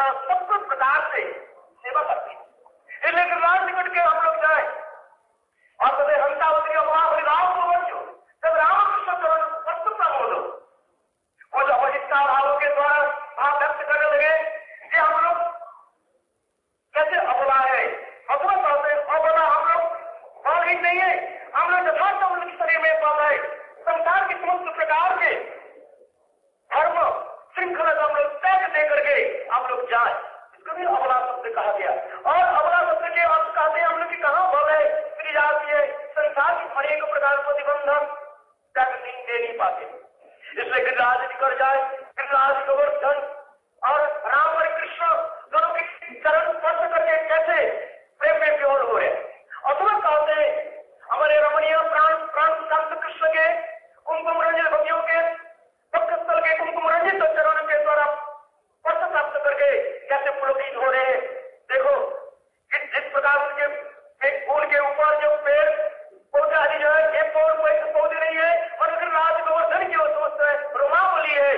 सब कुछ प्रकार से सेवा करती है। इसलिए गिरिराज निकट के हम लोग जाए और कहते हंसा उतरी वहां हरिराम को बच्चो जब रामकृष्ण चरण प्रस्तुत बोलो वो जो अवहिष्ठा भावों के द्वारा भाव व्यक्त करने लगे कि हम लोग कैसे अबला है, अबला कहते हैं, अबला हम लोग बल ही नहीं है, हम लोग यथार्थ उनके शरीर में बल है। संसार के समस्त प्रकार के धर्म श्रृंखला का हम लोग त्याग दे करके हम लोग जाए, इसको भी अबला शब्द कहा गया। और अबला शब्द के अर्थ कहते हैं हम लोग की कहाँ बल है, फिर जाती है संसार की अनेक प्रकार प्रतिबंधन त्याग दे नहीं पाते। इसलिए गिरिराज निकल जाए, गिरिराज गोवर्धन और राम और कृष्ण दोनों के चरण स्पर्श करके कैसे प्रेम में विहोर हो रहे। अथवा कहते हैं हमारे रमणीय प्राण शांत कृष्ण के कुमकुम रंजित भक्तियों के पक्षस्थल के कुमकुम रंजित चरण के द्वारा स्पर्श प्राप्त करके कैसे पुलकित हो रहे हैं। देखो जिस प्रकार उनके फूल के ऊपर जो पेड़ पौधे आदि जो है एक पौधे नहीं है और अगर राज गोवर्धन की वो समस्त रोमावली है,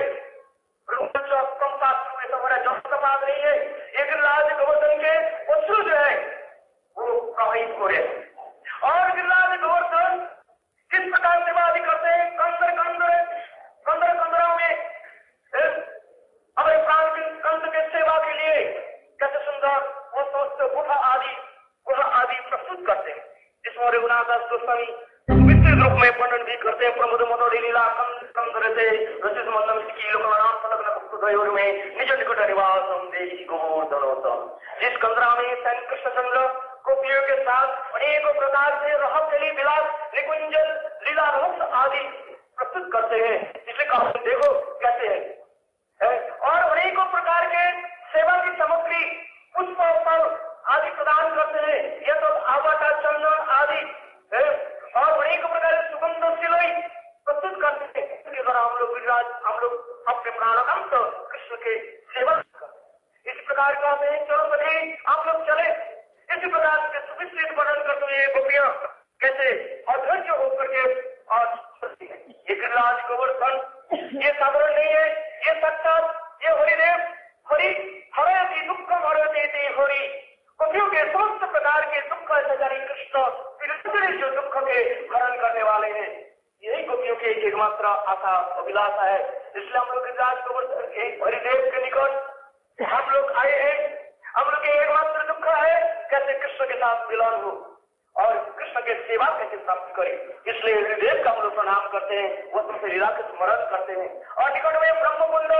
बात नहीं है, एक राज गोवर्धन के अश्रु जो है वो प्रवाहित हो रहे हैं। और गिरिराज गोवर्धन किस प्रकार सेवा आदि करते हैं, कंदरों में हमारे प्राण कंद के सेवा के लिए कैसे सुंदर वो समस्त गुफा आदि प्रस्तुत करते हैं, जिसमें रघुनाथ दास गोस्वामी विस्तृत रूप में वर्णन भी करते हैं। प्रमोद मनोरी लीला कंद रहते रचित मंदम की लोकनाम फलक भक्तोर में निज निकट निवासम देहि गोवर्धनोत्तम। जिस कंदरा में सैन कृष्णचंद्र गोपियों के साथ अनेकों प्रकार से रहस्यली विलास निकुंजन लीला रहस्य आदि प्रस्तुत करते हैं। इसलिए कहा देखो कैसे है और अनेकों प्रकार के सेवा की सामग्री पुष्प फल आदि प्रदान करते हैं। यह तो आवाटा चंदन आदि है और अनेक प्रकार के सुगंध सिलाई प्रस्तुत करते हैं। इसके द्वारा हम लोग गिरिराज हम लोग अपने प्राणांत कृष्ण के सेवा करते। इस प्रकार का चलो बधे आप लोग चले। इसी प्रकार के सुविस्तृत वर्णन करते हुए गोपियां कैसे अधैर्य होकर के और ये गिरिराज गोवर्धन ये साधारण नहीं है, ये साक्षात ये हरिदेव हरि हरयति दुःखम हरयति हरि गोपियों के समस्त प्रकार के दुख सजारी कृष्ण फिर जो दुख के हरण करने वाले हैं, यही गोपियों की एकमात्र आशा अभिलाषा है। इसलिए हम लोग गिरिराज गोवर्धन हरिदेव के निकट हम लोग आए हैं। हम लोग के एकमात्र दुख है कैसे कृष्ण के साथ मिलन हो और कृष्ण के सेवा कैसे प्राप्त करें। इसलिए हरिदेव का हम लोग प्रणाम करते हैं, वो तुमसे लीला के स्मरण करते हैं। और निकट में ब्रह्मकुंड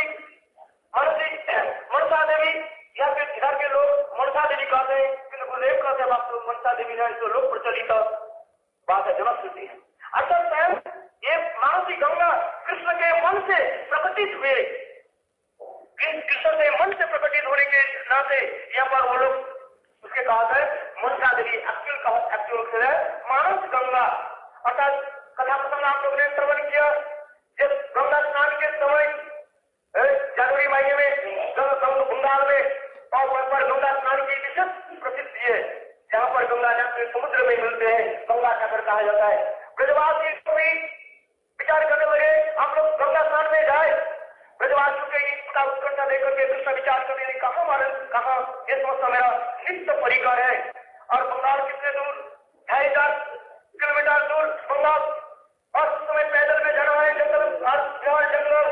मनसा देवी या फिर इधर के लोग मनसा देवी कहते हैं, किंतु गुरुदेव कहते हैं वास्तव मनसा देवी है तो लोग प्रचलित बात है, जनश्रुति है। अर्थात स्वयं ये मानसी गंगा कृष्ण के मन से प्रकटित हुए, कृष्ण के मन से प्रकटित होने के नाते यहाँ पर वो लोग उसके कहा है मनसा देवी एक्चुअल है मानस गंगा। अर्थात कथा प्रसंग आप लोगों ने श्रवण किया, जब गंगा स्नान के समय जनवरी महीने में बंगाल में और वहां पर गंगा स्नान की विशेष प्रसिद्धि है, जहाँ पर गंगा समुद्र में मिलते हैं, गंगा सागर कहा जाता है। ब्रजवासी भी विचार करने लगे हम लोग गंगा स्नान में जाए। ब्रजवासियों के इसका उत्कंठा लेकर के कृष्ण विचार करने लगे कहाँ ये समस्या मेरा नित्य परिकर है। और बंगाल कितने दूर, 2500 किलोमीटर दूर बंगाल, और उस समय पैदल में जाना है, जंगल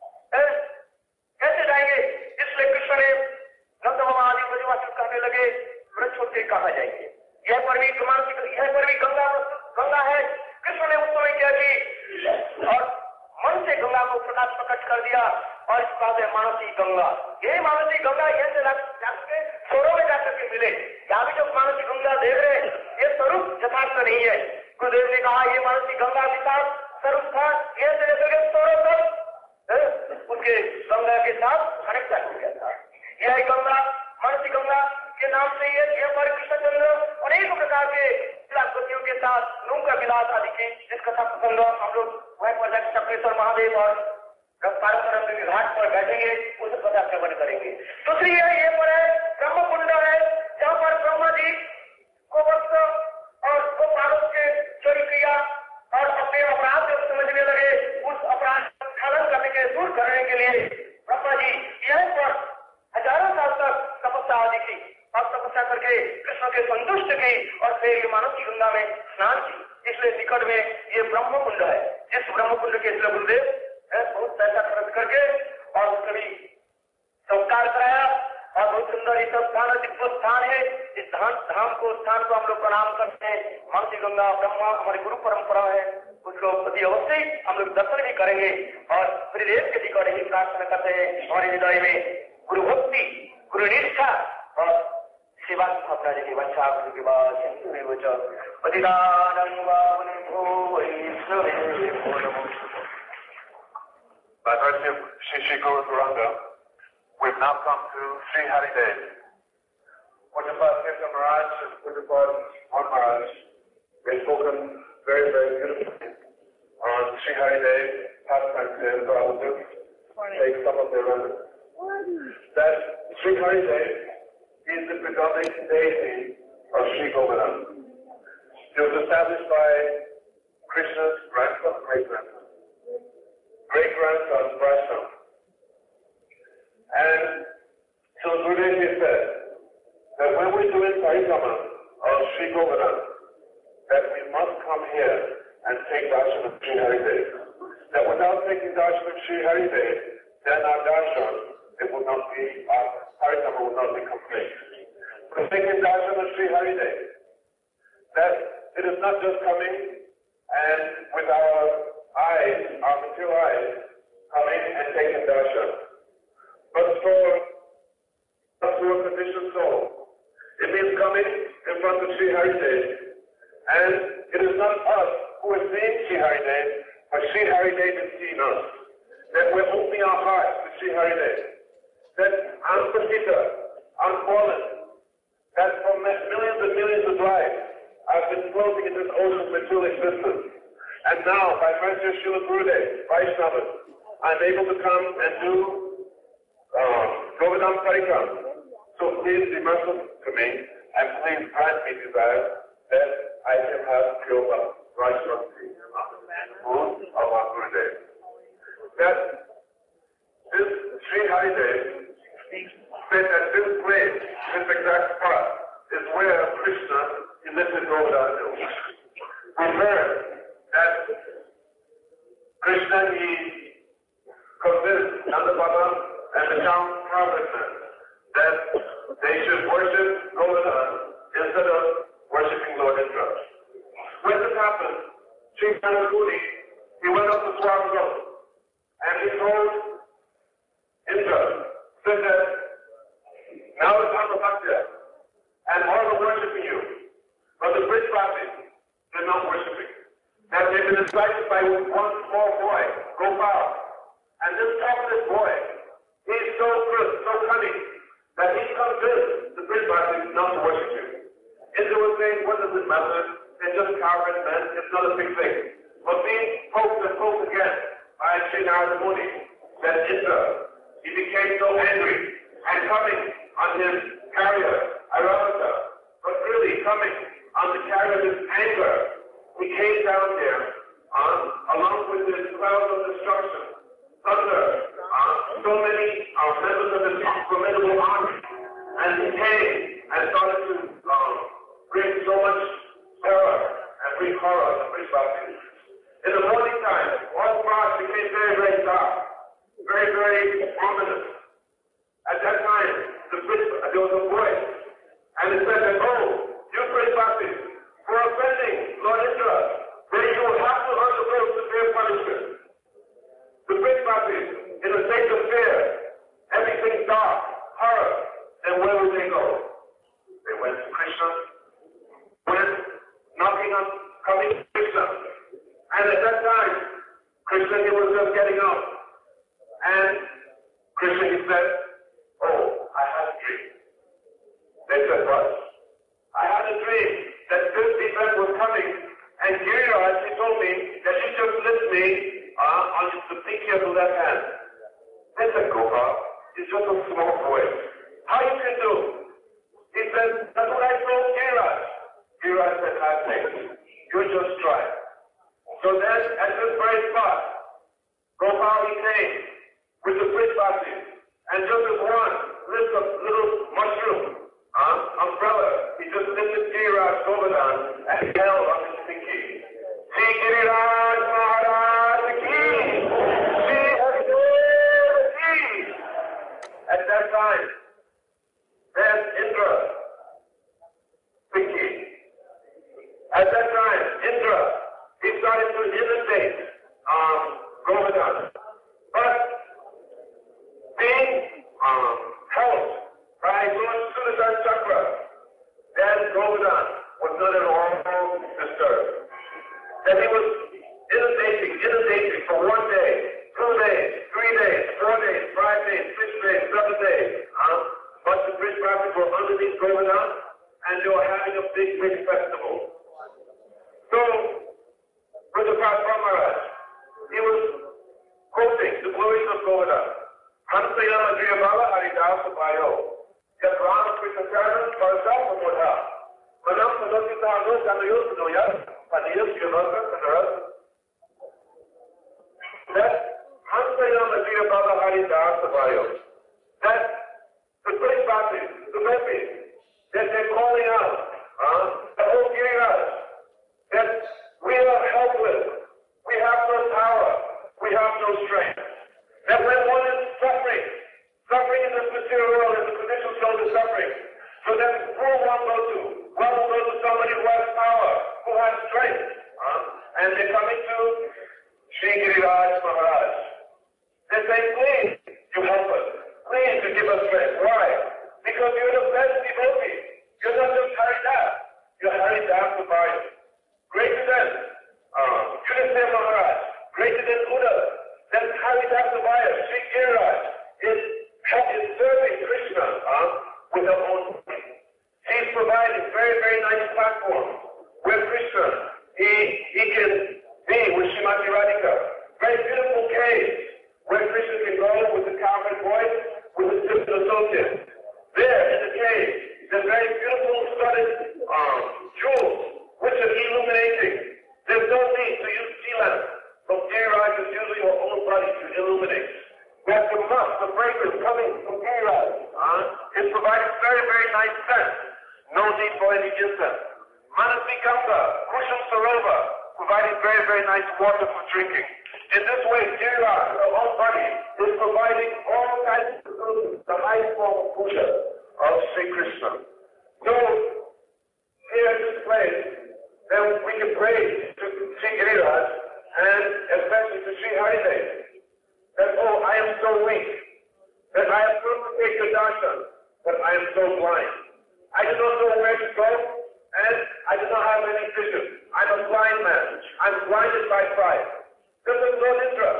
कैसे जाएंगे। इसलिए कृष्ण ने नंद बाबा आदि ब्रजवासी कहने लगे ब्रज छोड़ के कहाँ जाएंगे, यह पर भी गंगा है। कृष्ण ने उस समय क्या की और मन से गंगा को प्रकट कर दिया और इस बात है मानसी गंगा। यही मानसी गंगा यह से जाकर स्वरों में जाकर के मिले। यहाँ भी जो मानसी गंगा देख रहे हैं ये स्वरूप यथार्थ नहीं है। गुरुदेव ने कहा ये मानसी गंगा के साथ स्वरूप था, यह से लेकर स्वरों तक उनके गंगा के साथ कनेक्ट हो गया था। यह गंगा मानसी गंगा के नाम से ये पर कृष्णचंद्र अनेक प्रकार के विलासपतियों के साथ नौका विलास आदि की जिस कथा प्रसंग हम लोग वह पर चक्रेश्वर महादेव और पार्वती के घाट पर बैठेंगे, उस कथा श्रवण करेंगे। दूसरी ये पर है ब्रह्मकुंड है, जहाँ पर ब्रह्मा जी को वक्त और वो पार्वत के चोरी क्रिया और अपने अपराध को समझने लगे, उस अपराध का खनन करने के दूर करने के लिए ब्रह्मा जी यह पर हजारों के संतुष्ट की और फिर ये मानव की गंगा में स्नान की। इसलिए निकट में ये ब्रह्म कुंड है। जिस ब्रह्म कुंड के इसलिए गुरुदेव बहुत पैसा खर्च करके और कभी संस्कार कराया और बहुत सुंदर ये सब स्थान दिव्य स्थान है। इस धाम को स्थान को हम लोग प्रणाम करते हैं। मानसी गंगा ब्रह्मा हमारी गुरु परंपरा है, उसको अति अवश्य हम लोग दर्शन भी करेंगे और हृदय के निकट ही प्रार्थना करते हैं। हमारे हृदय में गुरु भक्ति, गुरु निष्ठा और सेवा की भावना की वंशा गुरु के बाद By virtue of Shri Shri Guru Duranga, we've now come to Sri Hari Dev. Pujapad Kirtan Maharaj and Pujapad Mohan Maharaj, they've spoken very, very beautifully on Sri Hari Dev, pastime there, so I will just take some of their relevance. That Sri Hari Dev is the predominant deity of Sri Govardhan. It was established by Krishna's grandson, great-grandson, Vaishnava. And so Gurudev said that when we're doing Parikama of Sri Govardhan, that we must come here and take darshan of Sri Hari Dev. That without taking darshan of Sri Hari Dev, then our darshan, our Parikama will not be complete. But taking darshan of Sri Hari Dev, that it is not just coming and with our eyes, our material eyes, coming and taking darshan, but for a conditioned soul. It means coming in front of Sri Hari Dev, and it is not us who is seeing Sri Hari Dev, but Sri Hari Dev is seeing us. That we're opening our hearts to Sri Hari Dev. That Ampasita, unfallen, that for millions and millions of lives, I've been floating in this ocean of material existence. And now, by virtue of Srila Gurudev, Vaishnavas, I'm able to come and do Govardhan Parikram. So please be merciful to me and please grant me desire that I can have Kripa, Vaishnavati, food of our Gurudev. That this Sri Hari Dev said that this place, this exact spot, is where Krishna elicited Govardhan Hills. We heard that Krishna, he convinced Nanda Baba and the town provinces that they should worship Govardhan instead of worshiping Lord Indra. When this happened, Sri Muni, he went up to Swaramgam and he told Indra, said that now it's Amapatya and all are worshiping you, but the British parties, they're not worshiping. That they've been incited by one small boy, Gopal. And this talkative boy, he's so good, so cunning, that he convinced the British parties not to worship you. Indra was saying, what does it matter? They're just coward men, it's not a big thing. But being poked and poked again by Sri Narada Muni, that Indra, he became so angry and coming on his carrier, Airavata, but really coming on the carrier of his anger, he came down there along with this cloud of destruction, thunder, so many members of his formidable army, and he came and started to bring so much terror and bring horror to Brishbhakti. In the morning time, all stars became very, very dark, very, very ominous. At that time, there was a voice, and it said that, oh, you Brishbhakti, for offending Lord Indra, then you will have to undergo severe punishment. The Brishbhakti, in a state of fear, everything dark, horror, then where would they go? They went to Krishna, went knocking on, coming to Krishna. And at that time, Krishna, he was just getting up. And Krishna, he said, oh, I had a dream. They said, what? I had a dream that this event was coming, and Giriraj, he told me that you just lift me on the pinky of the left hand. They said, Gopal, it's just a small boy. How you can do? He said, that's what I told Giriraj. Giriraj said, have faith. You just try. So then, at this very spot, Gopal, he came with the Brishbhakti, and just as one little mushroom umbrella. He just lifted Giriraj Govardhan and held on his pinky. Shri Giriraj Maharaj ki! Shri Harideva ki! At that time, there's Indra, pinky. At that time, Indra, he started to imitate Govardhan. But being helped by Lord Sudarshan Chakra, then Govardhan was not at all disturbed. Then he was inundating for 1 day, 2 days, 3 days, 4 days, 5 days, 6 days, 7 days. But the British Brahmins were underneath Govardhan and they were having a big festival. So, Rudraprasad Maharaj, he was quoting the glories of Govardhan. Hansayana Driyamala Haridasa Bayo. Yat Rama Krishna Charan Parsa Samodha. Manam Sadasita No Kanayos Noya. Padiyas Yavasa Kanaras. That Hansayana Driyamala Haridasa Bayo. That the great bhaktis, the gopis, that they're calling out, the whole Giriraj, that we are helpless, we have no power, we have no strength. That when one is suffering in this material world, in the conditioned soul is suffering. So then who will one go to? One will go to somebody who has power, who has strength. And they're coming to Shri Giriraj Maharaj. They say, please, you help us. Please, you give us strength. Why? Because you're the best devotee. You're not just Haridas. You're Haridas Subhaya. Greater than Yudhisthira Maharaj. Greater than Uddhava. Then Haridas Subhaya, Shri Giriraj, is serving Krishna with her own way. He's providing very, very nice platforms where Krishna, he can be with Srimati Radhika. Very beautiful caves where Krishna can go with the cowherd voice, with his sister associates. There in the cave, there's very beautiful studded jewels which are illuminating. There's no need to use tea lamps. From Giriraj is using your own body to illuminate. That the musk, the fragrance coming from Giriraj is providing very, very nice scent. No need for any incense. Manasi Ganga, Kusham Sarova, providing very, very nice water for drinking. In this way, Giriraj, her own body, is providing all kinds of food, the highest form of puja of Sri Krishna. So, here in this place, then we can pray to Sri Giriraj and especially to Sri Harideva. That, oh, I am so weak, that I have come to take the darshan, but I am so blind. I do not know where to go, and I do not have any vision. I'm a blind man. I'm blinded by pride. This is Lord Indra.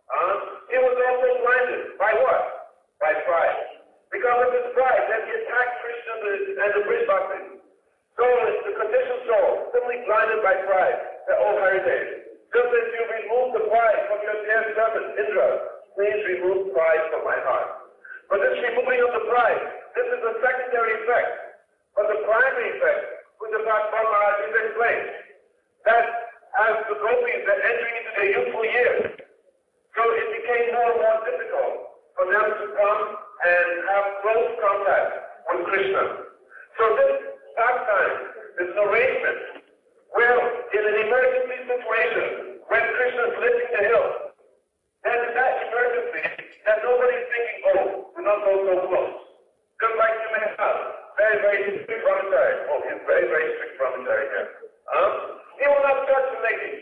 He was also blinded. By what? By pride. Because of his pride, then he attacked Krishna and the British Bhakti. So the conditioned soul, simply blinded by pride, that, oh, Harideva, just as you remove the pride from your dear servant, Indra, please remove pride from my heart. But this removing of the pride, this is a secondary effect. But the primary effect, which the Prabhupada Maharaj has explained, that as the gopis are entering into their youthful years, so it became more and more difficult for them to come and have close contact with Krishna. So this pastime, this arrangement, well, in an emergency situation, when Krishna is lifting the hill, then in that emergency, that nobody's thinking, oh, do not go so close. Just like you may have very, very strict brahmachari. Oh, he's very, very strict brahmachari here. He will not touch the lady.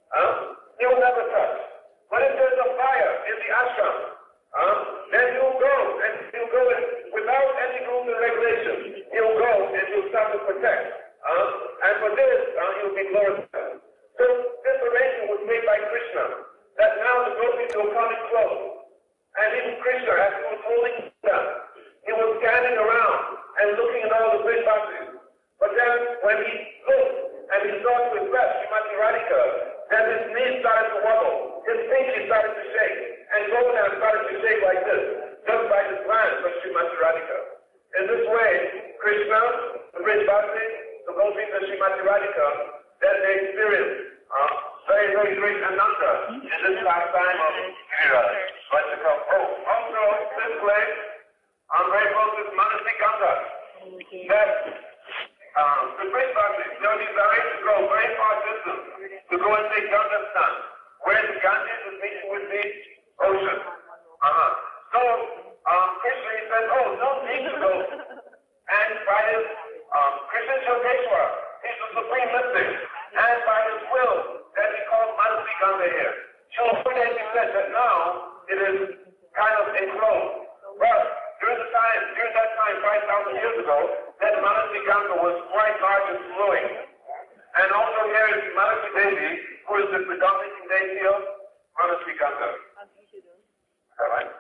He will never touch. But if there's a fire in the ashram, then he'll go, and he'll go in without any rules and regulations. He'll go and he'll start to protect. And for this, you'll be glorified. So this arrangement was made by Krishna, that now the gopis will come in close. And even Krishna, as he was holding them, he was standing around and looking at all the great bhaktis. But then when he looked and he saw to his left, Srimati Radhika, then his knees started to wobble, his pinky started to shake, and Govardhan started to shake like this, just by the glance of Srimati Radhika. In this way, Krishna, the great bhaktis, the gopis and Srimati Radhika, that they experienced very, very great ananda in this lifetime of Giriraj. Like to come. Oh, also this place, I'm very close to Manasi Ganga. that the great Bhaktis, there desire to go very far distance, to go and take Ganga Snan, where the Ganges is meeting with the ocean. So Krishna, he said, oh, no need to go. And by his Krishna Yogeshwara, he's the supreme mystic, and by his will, that he called Manasi Ganga here. Srila said that now it is kind of enclosed. But during that time, 5,000 years ago, that Manasi Ganga was quite large and flowing. And also here is Manasi Devi, who is the predominating deity of Manasi Ganga. Is that right?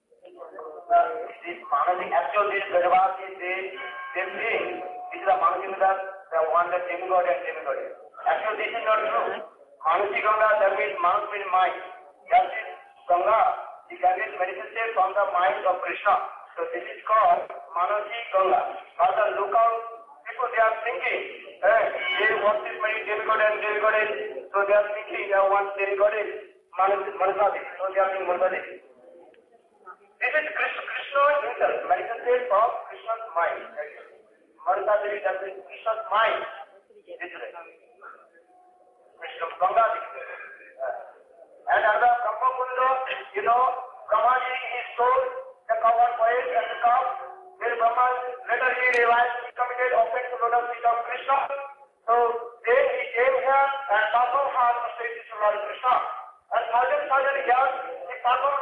This Manasi, actually, this Bhagavad is the same thing. This is a Manasi Ganga, the one that demigod and demigod. Actually, this is not true. Manasi Ganga, that means Manas means mind. That is Ganga, the Ganga is manifested from the mind of Krishna. So this is called Manasi Ganga. But the local people, they are thinking, they want this many demigod and demigoddess. So they are thinking they want demigoddess, Manasadi. So they are thinking Manasadi. This is Krishna himself, manifested from Krishna's mind. Manasadi, that is Krishna's mind. This is it. Krishna Ganga. And under Brahma Kunda, Brahmaji is told the covered boys and the cow. Then Brahma later he realized he committed offense to lotus feet of Krishna. So then he came here and performed hard to say to Lord Krishna. And thousand years he performed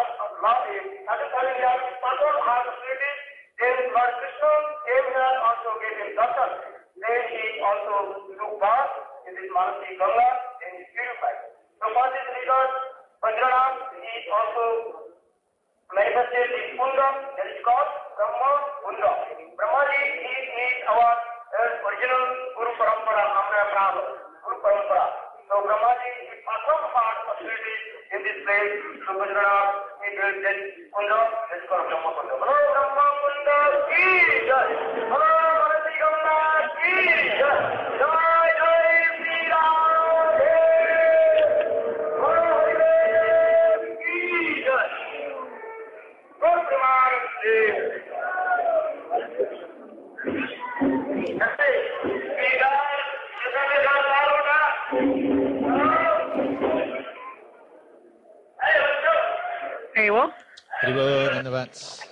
hard austerity. Then Lord Krishna came here and also gave him darshan. Then he also took bath in this Manasi Ganga and he purified. So for this reason, Vajranath is also manifested in Kunda, that is called Brahma Kunda. Brahmaji is our original Guru Parampara, Amraya Prabhu, Guru Parampara. So Brahmaji is performed part of austerity in this place. So Vajranath, he built this Kunda, that is called Brahma Kunda. Hello Brahma Kunda, ki jai. Hello Manasi Ganga, ki jai. Jai Jai Sri Ram.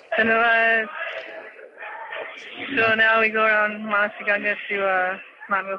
So now we go around Manasi Ganga to Mount